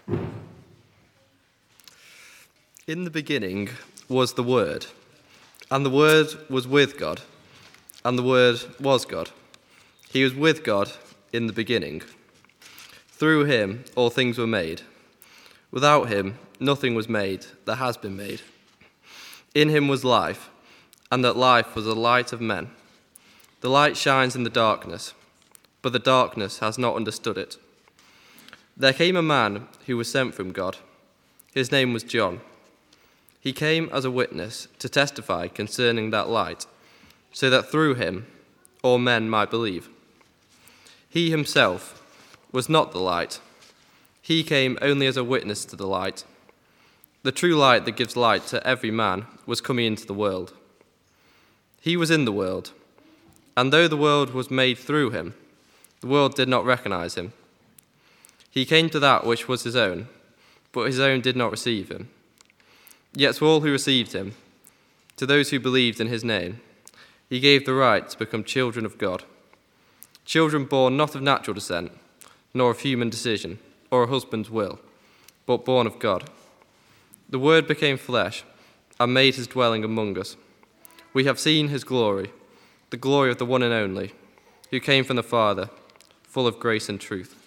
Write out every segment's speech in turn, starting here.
In the beginning was the Word, and the Word was with God, and the Word was God. He was with God in the beginning. Through him all things were made. Without him nothing was made that has been made. In him was life, and that life was the light of men. The light shines in the darkness, but the darkness has not understood it. There came a man who was sent from God. His name was John. He came as a witness to testify concerning that light, so that through him all men might believe. He himself was not the light. He came only as a witness to the light. The true light that gives light to every man was coming into the world. He was in the world, and though the world was made through him, the world did not recognize him. He came to that which was his own, but his own did not receive him. Yet to all who received him, to those who believed in his name, he gave the right to become children of God. Children born not of natural descent, nor of human decision, or a husband's will, but born of God. The Word became flesh and made his dwelling among us. We have seen his glory, the glory of the one and only, who came from the Father, full of grace and truth.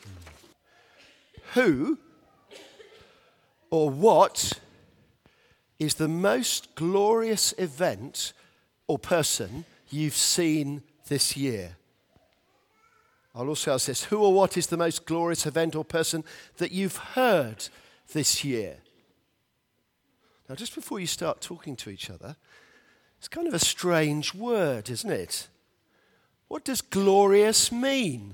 Who or what is the most glorious event or person you've seen this year? I'll also ask this. Who or what is the most glorious event or person that you've heard this year? Now, just before you start talking to each other, it's kind of a strange word, isn't it? What does glorious mean?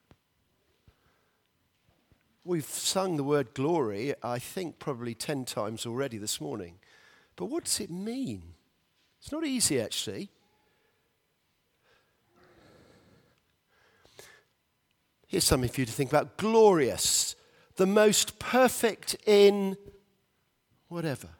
We've sung the word glory, I think, probably 10 times already this morning. But what does it mean? It's not easy, actually. Here's something for you to think about. Glorious. The most perfect in whatever.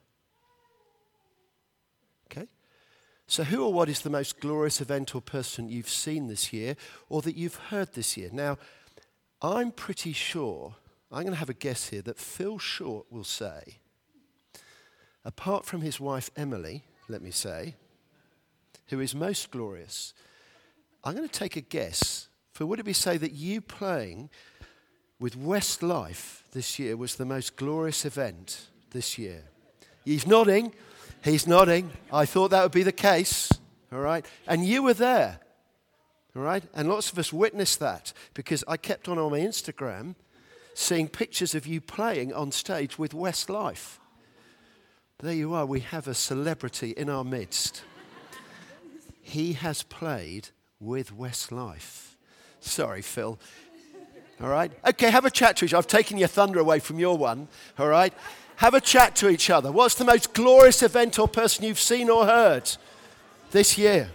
Okay? So who or what is the most glorious event or person you've seen this year or that you've heard this year? Now, I'm pretty sure, I'm going to have a guess here, that Phil Short will say, apart from his wife Emily, let me say, who is most glorious, I'm going to take a guess. For would it be say that you playing with Westlife this year was the most glorious event this year? He's nodding. He's nodding. I thought that would be the case. All right. And you were there. All right. And lots of us witnessed that because I kept on my Instagram seeing pictures of you playing on stage with Westlife. There you are. We have a celebrity in our midst. He has played with Westlife. Sorry, Phil. All right? Okay, have a chat to each other. I've taken your thunder away from your one. All right? Have a chat to each other. What's the most glorious event or person you've seen or heard this year?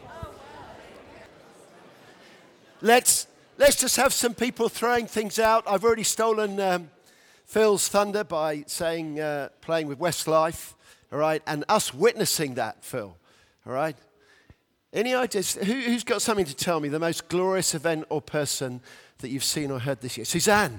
Let's just have some people throwing things out. I've already stolen Phil's thunder by saying playing with Westlife. All right? And us witnessing that, Phil. All right? Any ideas? Who's got something to tell me? The most glorious event or person that you've seen or heard this year? Suzanne.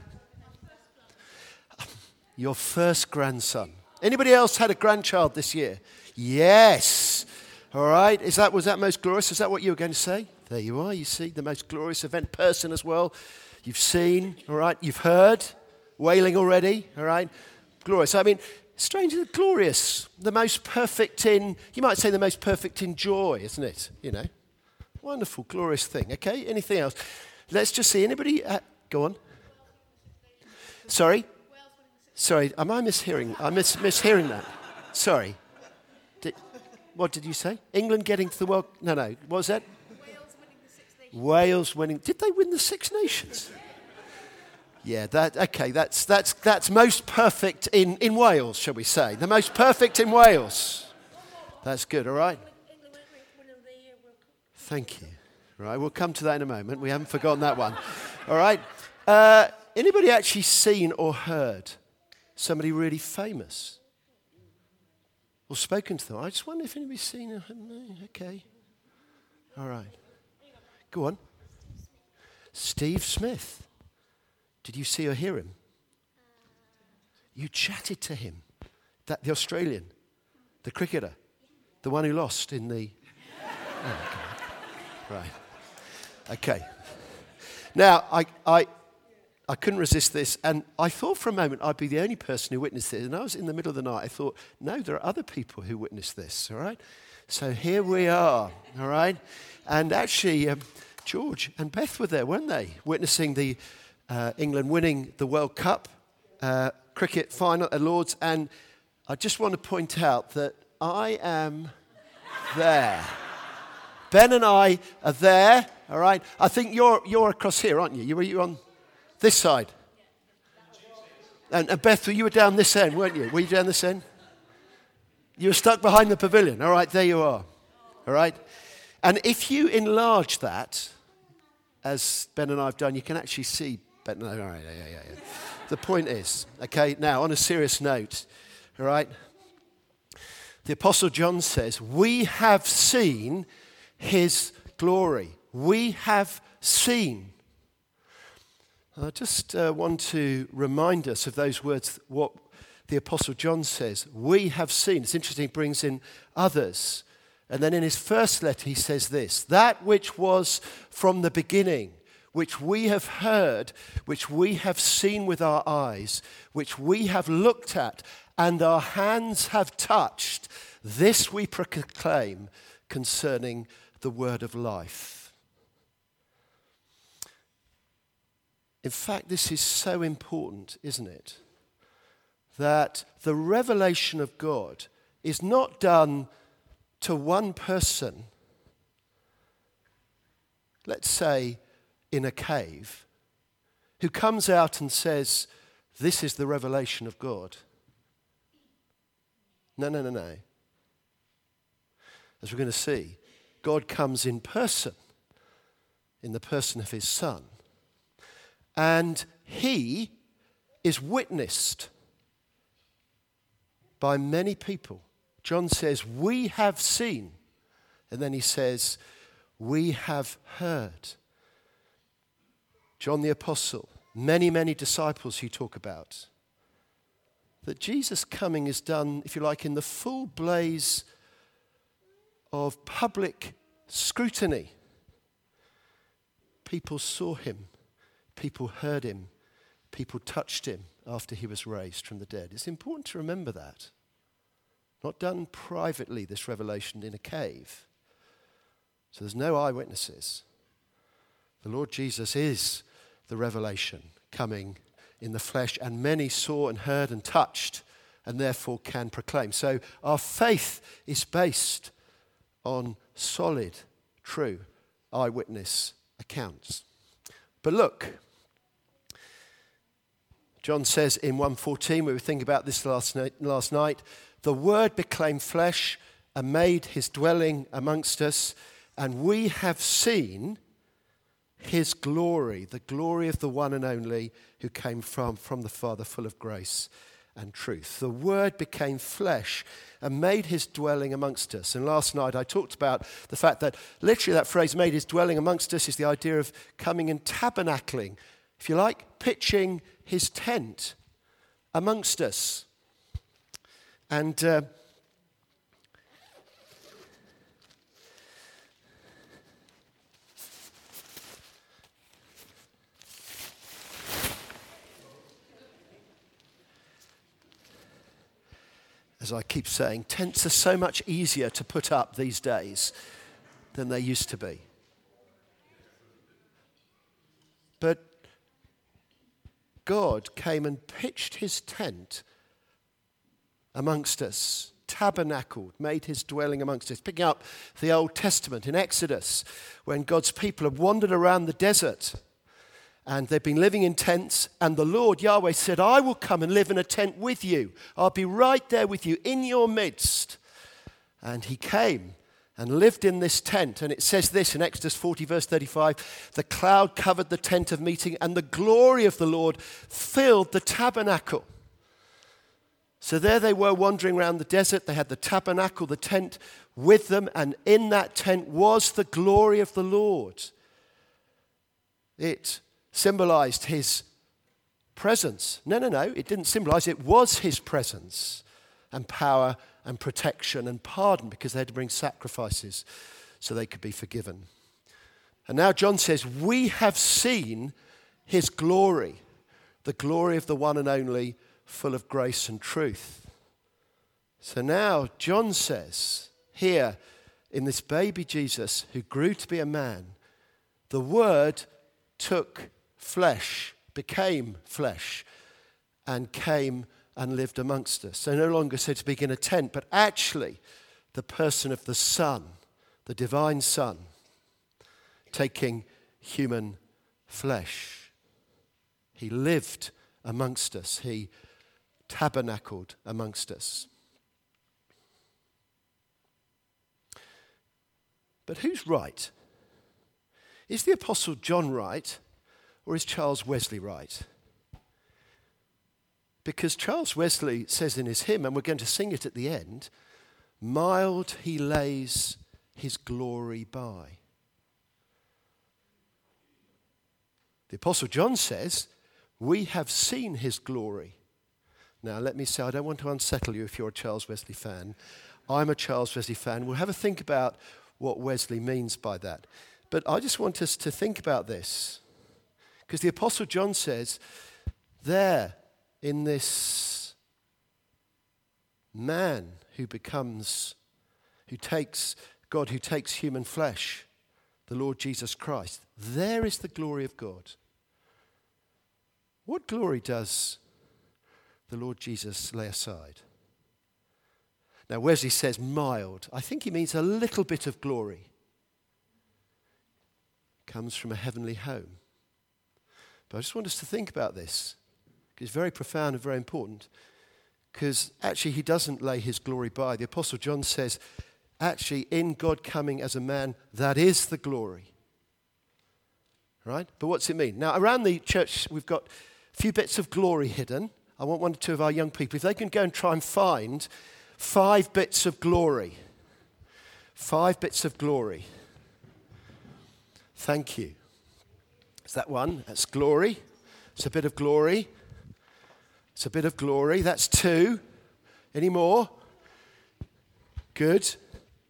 Your first grandson. Anybody else had a grandchild this year? Yes. All right. Was that most glorious? Is that what you were going to say? There you are. You see, the most glorious event person as well. You've seen. All right. You've heard. Wailing already. All right. Glorious. I mean, strange, glorious, the most perfect in, you might say the most perfect in joy, isn't it? You know, wonderful, glorious thing. Okay, anything else? Let's just see, anybody, go on. Sorry? Am I mishearing? I'm mishearing that. Sorry. What did you say? England getting to the World, no, what was that? Wales winning the Six Nations. Wales winning, did they win the Six Nations? Yeah, that's most perfect in Wales, shall we say. The most perfect in Wales. That's good, all right? Thank you. All right, we'll come to that in a moment. We haven't forgotten that one. All right? Anybody actually seen or heard somebody really famous? Or spoken to them? I just wonder if anybody's seen or heard. No, okay. All right. Go on. Steve Smith. Did you see or hear him? You chatted to him. The Australian, the cricketer, the one who lost in the... Oh, okay. Right. Okay. Now, I couldn't resist this, and I thought for a moment I'd be the only person who witnessed this. And I was in the middle of the night. I thought, no, there are other people who witnessed this, all right? So here we are, all right? And actually, George and Beth were there, weren't they? Witnessing the England winning the World Cup cricket final at Lord's. And I just want to point out that I am there. Ben and I are there, all right? I think you're across here, aren't you? You're on this side. And Beth, you were down this end, weren't you? Were you down this end? You were stuck behind the pavilion. All right, there you are. All right? And if you enlarge that, as Ben and I have done, you can actually see Ben. No, all right, yeah. The point is, okay, now on a serious note, all right, the Apostle John says, we have seen his glory. We have seen. I just want to remind us of those words, what the Apostle John says. We have seen. It's interesting, he brings in others. And then in his first letter he says this, that which was from the beginning, which we have heard, which we have seen with our eyes, which we have looked at, and our hands have touched, this we proclaim concerning the word of life. In fact, this is so important, isn't it? That the revelation of God is not done to one person, let's say in a cave, who comes out and says, this is the revelation of God. No. As we're going to see, God comes in person, in the person of his Son. And he is witnessed by many people. John says, we have seen. And then he says, we have heard. John the Apostle, many disciples who talk about that Jesus' coming is done, if you like, in the full blaze of public scrutiny. People saw him. People heard him. People touched him after he was raised from the dead. It's important to remember that. Not done privately, this revelation in a cave. So there's no eyewitnesses. The Lord Jesus is the revelation coming in the flesh, and many saw and heard and touched and therefore can proclaim. So our faith is based on solid, true eyewitness accounts. But look, John says in 1:14, we were thinking about this last night, the Word became flesh and made his dwelling amongst us, and we have seen his glory, the glory of the one and only who came from the Father, full of grace and truth. The Word became flesh and made his dwelling amongst us. And last night I talked about the fact that literally that phrase, made his dwelling amongst us, is the idea of coming and tabernacling, if you like, pitching his tent amongst us. And as I keep saying, tents are so much easier to put up these days than they used to be. But God came and pitched his tent amongst us, tabernacled, made his dwelling amongst us. Picking up the Old Testament in Exodus, when God's people have wandered around the desert and they've been living in tents, and the Lord, Yahweh, said, I will come and live in a tent with you. I'll be right there with you in your midst. And he came and lived in this tent. And it says this in Exodus 40, verse 35, the cloud covered the tent of meeting, and the glory of the Lord filled the tabernacle. So there they were wandering around the desert. They had the tabernacle, the tent with them, and in that tent was the glory of the Lord. It symbolized his presence. No. It didn't symbolize. It was his presence and power and protection and pardon, because they had to bring sacrifices so they could be forgiven. And now John says, we have seen his glory, the glory of the one and only, full of grace and truth. So now John says, here in this baby Jesus who grew to be a man, the Word took flesh, became flesh, and came and lived amongst us. So no longer so to speak in a tent, but actually the person of the Son, the divine Son, taking human flesh. He lived amongst us. He tabernacled amongst us. But who's right? Is the Apostle John right, or is Charles Wesley right? Because Charles Wesley says in his hymn, and we're going to sing it at the end, mild he lays his glory by. The Apostle John says, we have seen his glory. Now let me say, I don't want to unsettle you if you're a Charles Wesley fan. I'm a Charles Wesley fan. We'll have a think about what Wesley means by that. But I just want us to think about this. Because the Apostle John says, there in this man who takes human flesh, the Lord Jesus Christ, there is the glory of God. What glory does the Lord Jesus lay aside? Now Wesley says mild. I think he means a little bit of glory. Comes from a heavenly home. But I just want us to think about this, because it's very profound and very important, because actually he doesn't lay his glory by. The Apostle John says, actually in God coming as a man, that is the glory. Right? But what's it mean? Now around the church we've got a few bits of glory hidden. I want one or two of our young people, if they can go and try and find 5 bits of glory. 5 bits of glory. Thank you. Is that one? That's glory. It's a bit of glory. It's a bit of glory. That's 2. Any more? Good.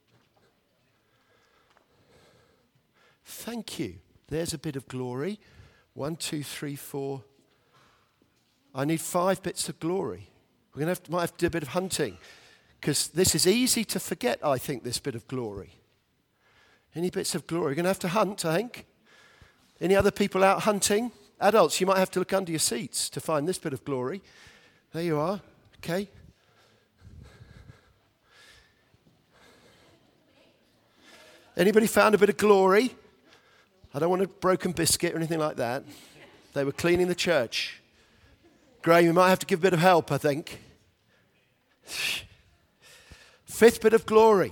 Thank you. There's a bit of glory. 1, 2, 3, 4. I need 5 bits of glory. We're going to might have to do a bit of hunting, because this is easy to forget, I think, this bit of glory. Any bits of glory? We're going to have to hunt, I think. Any other people out hunting? Adults, you might have to look under your seats to find this bit of glory. There you are. Okay. Anybody found a bit of glory? I don't want a broken biscuit or anything like that. They were cleaning the church. Graham, you might have to give a bit of help, I think. 5th bit of glory.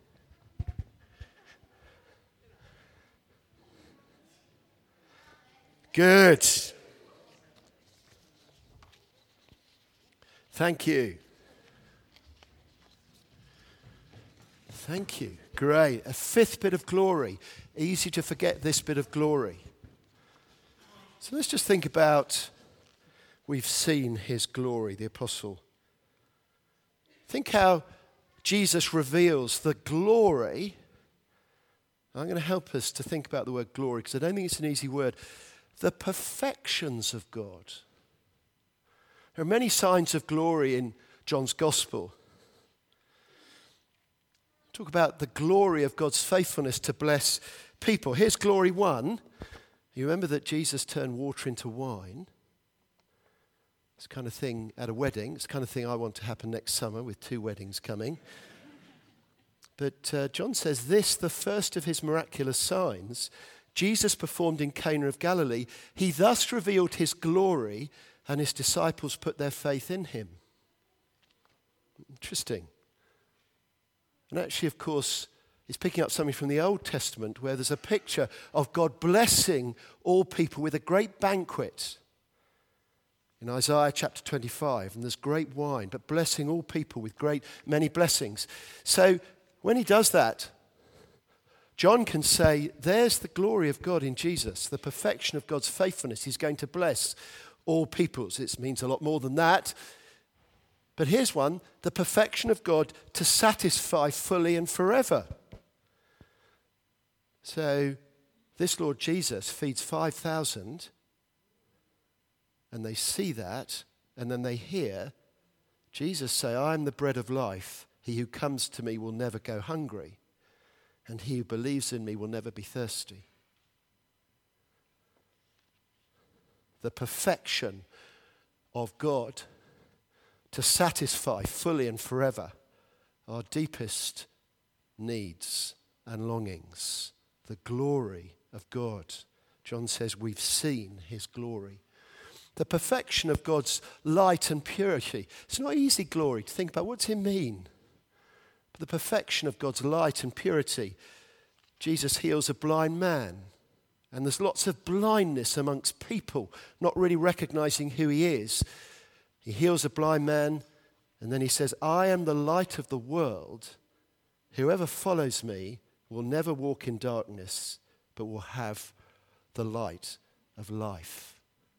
Good. Thank you. Thank you. Great. A 5th bit of glory. Easy to forget this bit of glory. So let's just think about, we've seen his glory, the apostle. Think how Jesus reveals the glory. I'm going to help us to think about the word glory, because I don't think it's an easy word. The perfections of God. There are many signs of glory in John's gospel. Talk about the glory of God's faithfulness to bless people. Here's glory 1. You remember that Jesus turned water into wine. It's the kind of thing at a wedding. It's the kind of thing I want to happen next summer with 2 weddings coming. But John says this, the first of his miraculous signs, Jesus performed in Cana of Galilee. He thus revealed his glory, and his disciples put their faith in him. Interesting. And actually, of course, he's picking up something from the Old Testament where there's a picture of God blessing all people with a great banquet. In Isaiah chapter 25, and there's great wine, but blessing all people with many blessings. So when he does that, John can say, there's the glory of God in Jesus, the perfection of God's faithfulness. He's going to bless all peoples. It means a lot more than that. But here's one, the perfection of God to satisfy fully and forever. So this Lord Jesus feeds 5,000, and they see that, and then they hear Jesus say, I am the bread of life. He who comes to me will never go hungry, and he who believes in me will never be thirsty. The perfection of God to satisfy fully and forever our deepest needs and longings. The glory of God. John says we've seen his glory. The perfection of God's light and purity. It's not easy glory to think about. What's it mean? But the perfection of God's light and purity. Jesus heals a blind man. And there's lots of blindness amongst people, not really recognizing who he is. He heals a blind man, and then he says, I am the light of the world. Whoever follows me will never walk in darkness, but will have the light of life.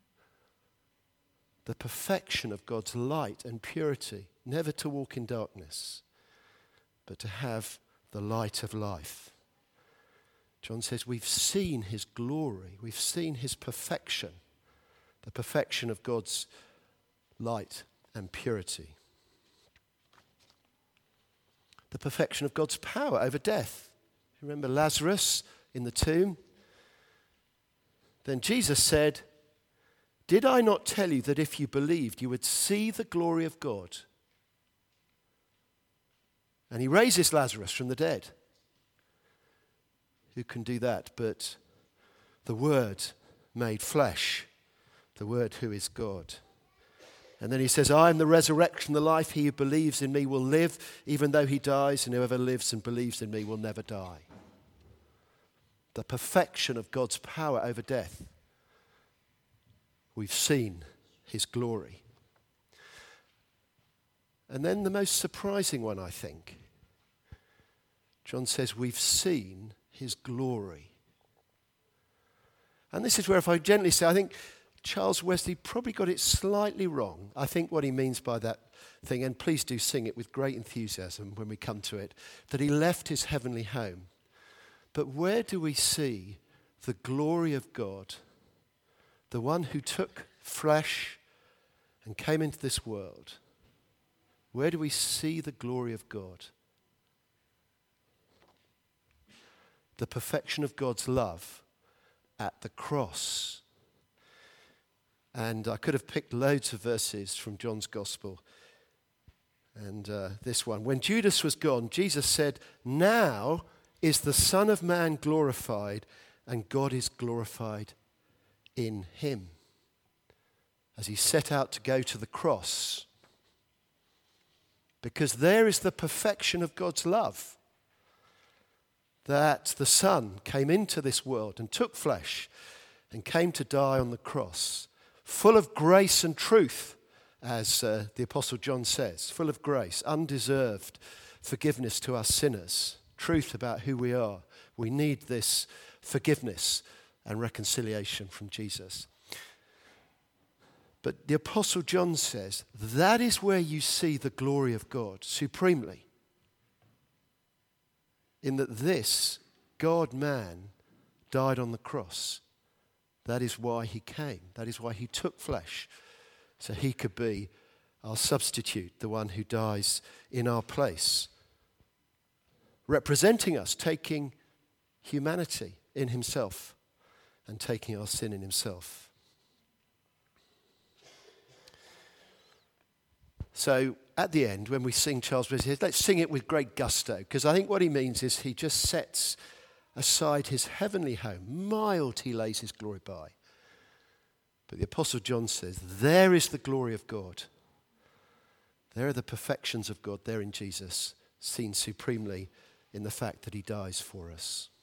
The perfection of God's light and purity, never to walk in darkness, but to have the light of life. John says we've seen his glory, we've seen his perfection, the perfection of God's light and purity. The perfection of God's power over death. Remember Lazarus in the tomb? Then Jesus said, did I not tell you that if you believed, you would see the glory of God? And he raises Lazarus from the dead. Who can do that but the Word made flesh, the Word who is God? And then he says, I am the resurrection, the life. He who believes in me will live, even though he dies, and whoever lives and believes in me will never die. The perfection of God's power over death. We've seen his glory. And then the most surprising one, I think. John says, we've seen his glory. And this is where, if I gently say, I think Charles Wesley probably got it slightly wrong. I think what he means by that thing, and please do sing it with great enthusiasm when we come to it, that he left his heavenly home. But where do we see the glory of God, the one who took flesh and came into this world? Where do we see the glory of God? The perfection of God's love at the cross. And I could have picked loads of verses from John's Gospel. And this one. When Judas was gone, Jesus said, now is the Son of Man glorified, and God is glorified in him. As he set out to go to the cross. Because there is the perfection of God's love. That the Son came into this world and took flesh and came to die on the cross. Full of grace and truth, as the Apostle John says. Full of grace, undeserved forgiveness to us sinners. Truth about who we are. We need this forgiveness and reconciliation from Jesus. But the Apostle John says, that is where you see the glory of God supremely. In that this God-man died on the cross. That is why he came. That is why he took flesh. So he could be our substitute, the one who dies in our place. Representing us, taking humanity in himself and taking our sin in himself. So at the end, when we sing Charles Wesley, let's sing it with great gusto, because I think what he means is he just sets aside his heavenly home. Mild he lays his glory by. But the Apostle John says, there is the glory of God. There are the perfections of God there in Jesus, seen supremely in the fact that he dies for us.